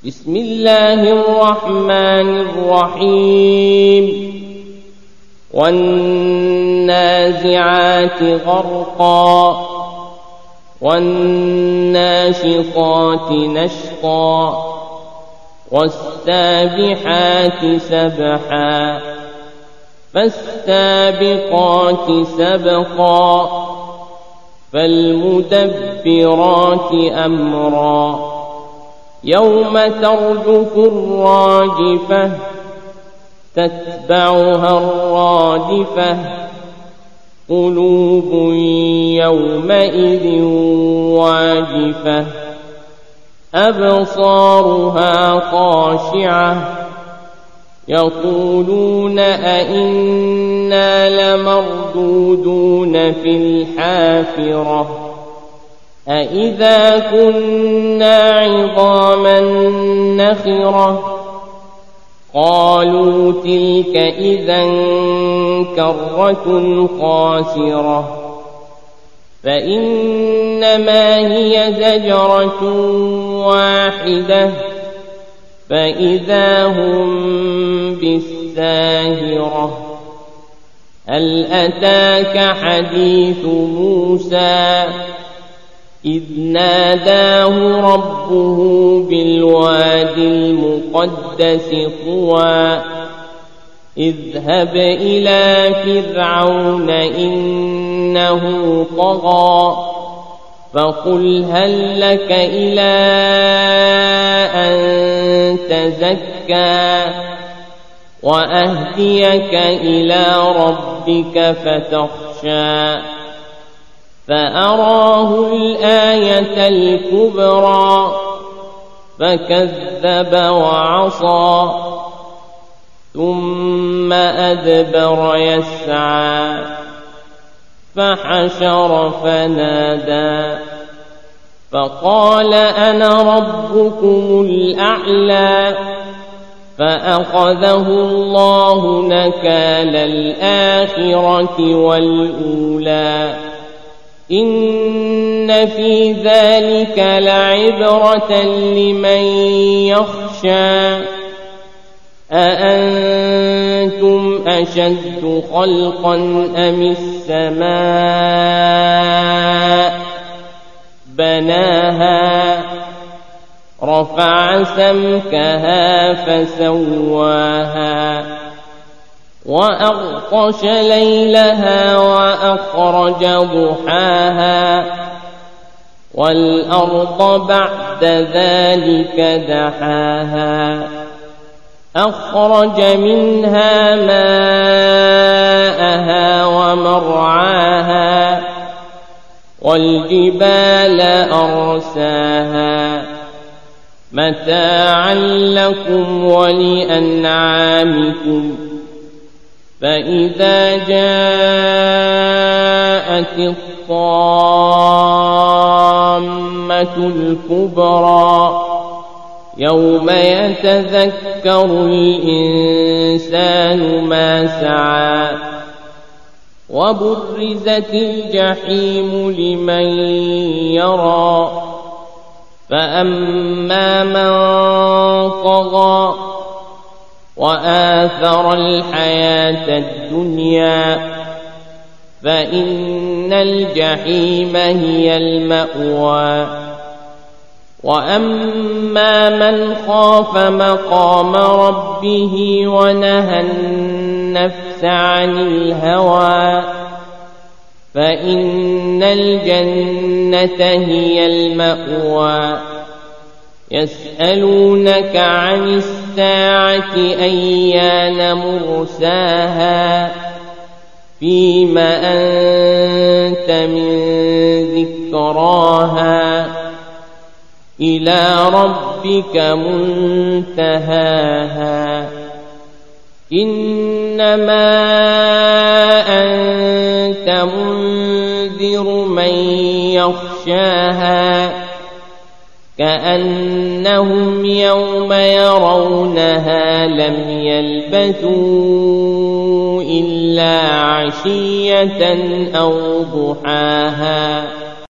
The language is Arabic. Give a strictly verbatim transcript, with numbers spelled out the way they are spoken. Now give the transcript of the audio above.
بسم الله الرحمن الرحيم والنازعات غرقا والناشطات نشطا والسابحات سبحا فالسابقات سبقا فالمدبرات أمرا يوم ترجف الراجفة تتبعها الرادفة قلوب يومئذ واجفة أبصارها خاشعة يقولون أئنا لمردودون في الحافرة أئذا كنا عظاما نخرة قالوا تلك إذا كرة خاسرة فإنما هي زجرة واحدة فإذا هم بالساهرة هل أتاك حديث موسى إذ ناداه ربه بالواد المقدس طوى اذهب إلى فرعون إنه طغى فقل هل لك إلى أن تزكى وأهديك إلى ربك فتخشى فأراه الآية الكبرى فكذب وعصى ثم أدبر يسعى فحشر فنادى فقال أنا ربكم الأعلى فأخذه الله نكال الآخرة والأولى إن في ذلك لعبرة لمن يخشى أأنتم أشد خلقا أم السماء بناها رفع سمكها فسواها وأغطش ليلها وأخرج ضحاها والأرض بعد ذلك دحاها أخرج منها ماءها ومرعاها والجبال أرساها متاعا لكم ولأنعامكم فإذا جاءت الطامة الكبرى يوم يتذكر الإنسان ما سعى وبرزت الجحيم لمن يرى فأما من طغى وآثر الحياة الدنيا فإن الجحيم هي المأوى وأما من خاف مقام ربه ونهى النفس عن الهوى فإن الجنة هي المأوى يسألونك عن الساعة أيان مرساها فيم أنت من ذكراها إلى ربك منتهاها إنما أنت منذر من يخشاها كأنهم يوم يرونها لم يلبثوا إلا عشية أو ضحاها